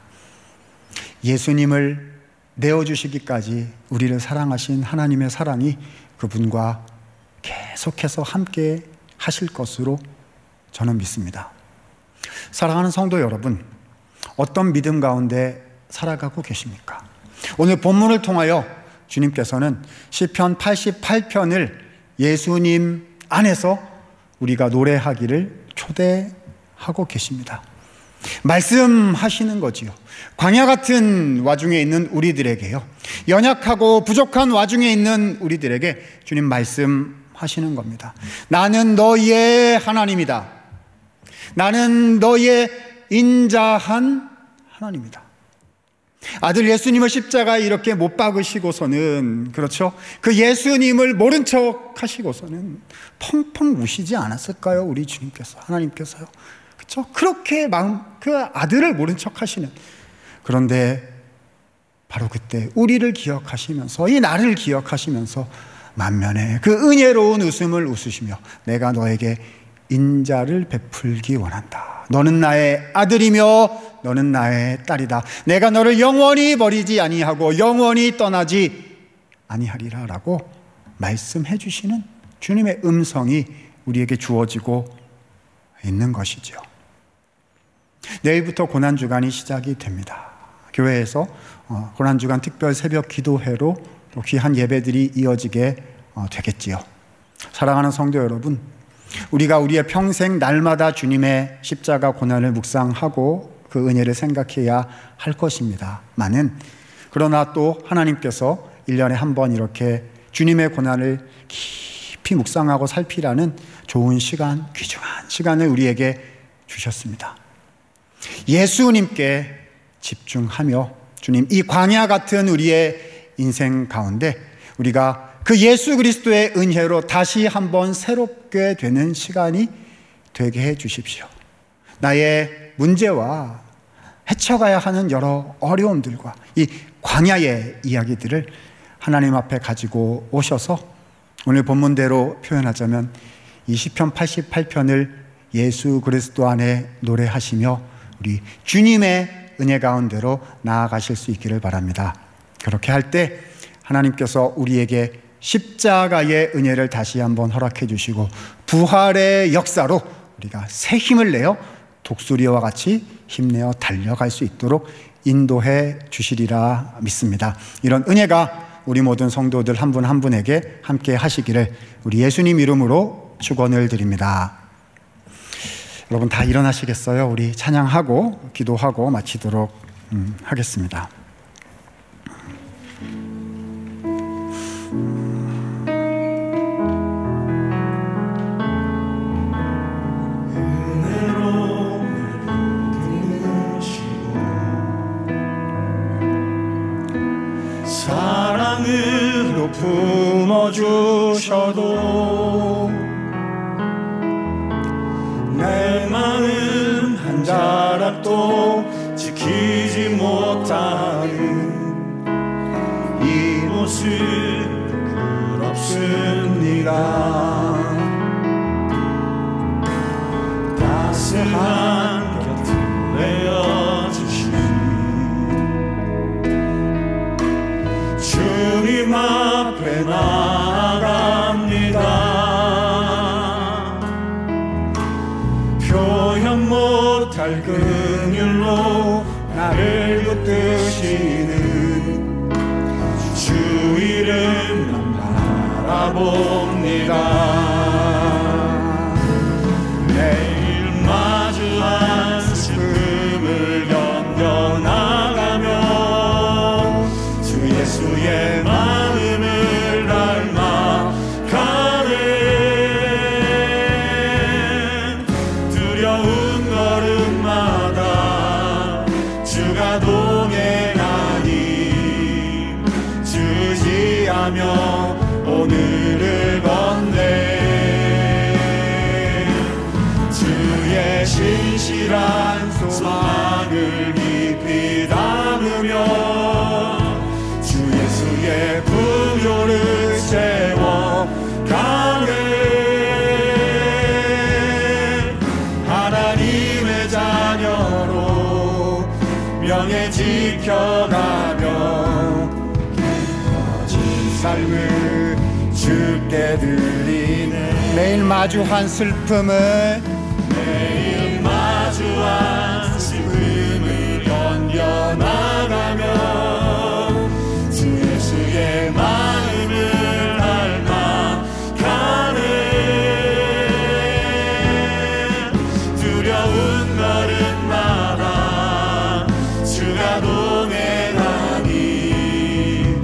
예수님을 내어주시기까지 우리를 사랑하신 하나님의 사랑이 그분과 계속해서 함께 하실 것으로 저는 믿습니다. 사랑하는 성도 여러분, 어떤 믿음 가운데 살아가고 계십니까? 오늘 본문을 통하여 주님께서는 시편 팔십팔 편을 예수님 안에서 우리가 노래하기를 초대하고 계십니다. 말씀하시는 거지요. 광야 같은 와중에 있는 우리들에게요, 연약하고 부족한 와중에 있는 우리들에게 주님 말씀하시는 겁니다. 나는 너희의 하나님이다. 나는 너희의 인자한 하나님이다. 아들 예수님을 십자가에 이렇게 못 박으시고서는, 그렇죠, 그 예수님을 모른 척 하시고서는 펑펑 우시지 않았을까요? 우리 주님께서, 하나님께서요. 그렇죠? 그렇게 마음, 그 아들을 모른 척 하시는. 그런데 바로 그때 우리를 기억하시면서, 이 나를 기억하시면서 만면에 그 은혜로운 웃음을 웃으시며 내가 너에게 인자를 베풀기 원한다. 너는 나의 아들이며 너는 나의 딸이다. 내가 너를 영원히 버리지 아니하고 영원히 떠나지 아니하리라 라고 말씀해 주시는 주님의 음성이 우리에게 주어지고 있는 것이죠. 내일부터 고난주간이 시작이 됩니다. 교회에서 고난주간 특별 새벽 기도회로 또 귀한 예배들이 이어지게 되겠지요. 사랑하는 성도 여러분, 우리가 우리의 평생 날마다 주님의 십자가 고난을 묵상하고 그 은혜를 생각해야 할 것입니다. 많은, 그러나 또 하나님께서 일 년에 한 번 이렇게 주님의 고난을 깊이 묵상하고 살피라는 좋은 시간, 귀중한 시간을 우리에게 주셨습니다. 예수님께 집중하며 주님, 이 광야 같은 우리의 인생 가운데 우리가 그 예수 그리스도의 은혜로 다시 한번 새롭게 되는 시간이 되게 해 주십시오. 나의 문제와 헤쳐가야 하는 여러 어려움들과 이 광야의 이야기들을 하나님 앞에 가지고 오셔서 오늘 본문대로 표현하자면 이 시편 팔십팔 편을 예수 그리스도 안에 노래하시며 우리 주님의 은혜 가운데로 나아가실 수 있기를 바랍니다. 그렇게 할 때 하나님께서 우리에게 십자가의 은혜를 다시 한번 허락해 주시고 부활의 역사로 우리가 새 힘을 내어 독수리와 같이 힘내어 달려갈 수 있도록 인도해 주시리라 믿습니다. 이런 은혜가 우리 모든 성도들 한 분 한 분에게 함께 하시기를 우리 예수님 이름으로 축원을 드립니다. 여러분 다 일어나시겠어요? 우리 찬양하고 기도하고 마치도록 음, 하겠습니다. 부끄럽습니다. 따스한 곁을 내어주신 주님 앞에 나아갑니다. 표현 못할 긍휼로 나를 붙드시는 주 이름 난 바라봅니다. 매일 마주한 슬픔을 견뎌나가며 주 예수의 마음을 닮아 가네. 두려운 걸음마다 주가 동행하니 주지하며 오늘을 건네. 주의 신실한 소망을 깊이 담으며 주 예수의 부요를 채워가네. 하나님의 자녀로 명예 지켜가며 깊어진 삶을 주께 드리네. 매일 마주한 슬픔을 매일 마주한 슬픔을 견뎌나가며 주 예수의 마음을 닮아 가네. 두려운 걸음마다 주가 동행하니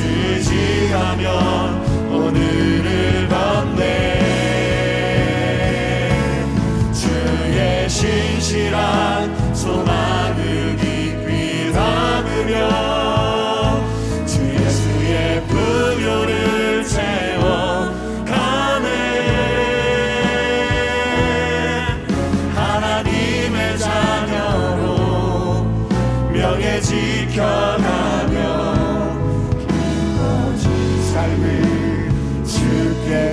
주지하며 오늘을 건네. 주의 신실한 소망을 깊이 담으며 주 예수의 부요를 채워가네. 하나님의 자녀로 명예 지켜가며 깊어진 삶을 주께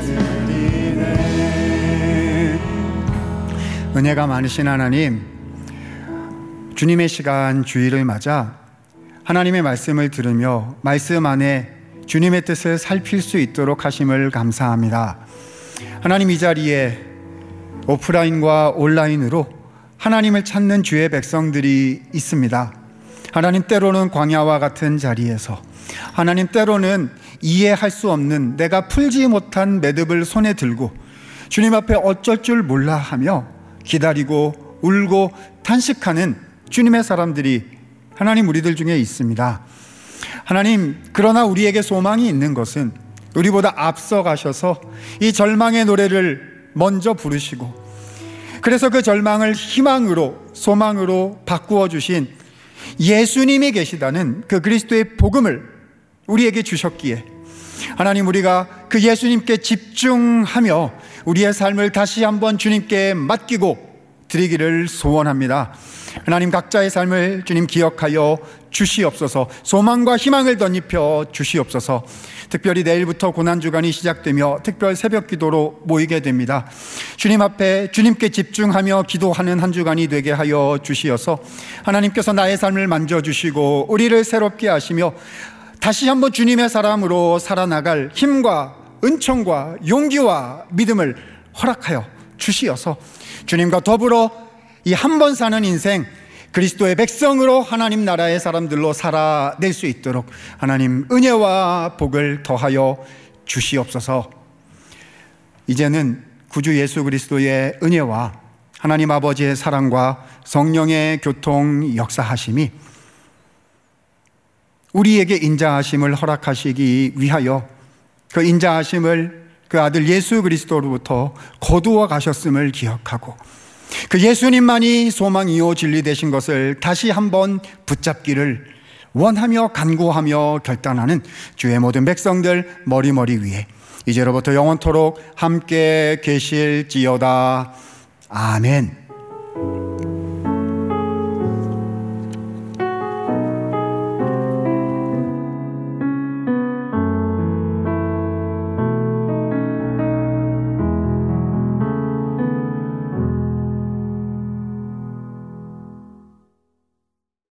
드리네. 은혜가 많으신 하나님, 주님의 시간 주일을 맞아 하나님의 말씀을 들으며 말씀 안에 주님의 뜻을 살필 수 있도록 하심을 감사합니다. 하나님, 이 자리에 오프라인과 온라인으로 하나님을 찾는 주의 백성들이 있습니다. 하나님, 때로는 광야와 같은 자리에서, 하나님, 때로는 이해할 수 없는 내가 풀지 못한 매듭을 손에 들고 주님 앞에 어쩔 줄 몰라 하며 기다리고 울고 탄식하는 주님의 사람들이 하나님 우리들 중에 있습니다. 하나님, 그러나 우리에게 소망이 있는 것은 우리보다 앞서 가셔서 이 절망의 노래를 먼저 부르시고 그래서 그 절망을 희망으로 소망으로 바꾸어 주신 예수님이 계시다는 그 그리스도의 복음을 우리에게 주셨기에 하나님, 우리가 그 예수님께 집중하며 우리의 삶을 다시 한번 주님께 맡기고 드리기를 소원합니다. 하나님, 각자의 삶을 주님 기억하여 주시옵소서. 소망과 희망을 덧입혀 주시옵소서. 특별히 내일부터 고난주간이 시작되며 특별 새벽 기도로 모이게 됩니다. 주님 앞에 주님께 집중하며 기도하는 한 주간이 되게 하여 주시어서 하나님께서 나의 삶을 만져주시고 우리를 새롭게 하시며 다시 한번 주님의 사람으로 살아나갈 힘과 은총과 용기와 믿음을 허락하여 주시어서 주님과 더불어 이 한 번 사는 인생 그리스도의 백성으로 하나님 나라의 사람들로 살아낼 수 있도록 하나님 은혜와 복을 더하여 주시옵소서. 이제는 구주 예수 그리스도의 은혜와 하나님 아버지의 사랑과 성령의 교통 역사하심이 우리에게 인자하심을 허락하시기 위하여 그 인자하심을 그 아들 예수 그리스도로부터 거두어 가셨음을 기억하고 그 예수님만이 소망이요 진리 되신 것을 다시 한번 붙잡기를 원하며 간구하며 결단하는 주의 모든 백성들 머리머리 위에 이제로부터 영원토록 함께 계실지어다. 아멘.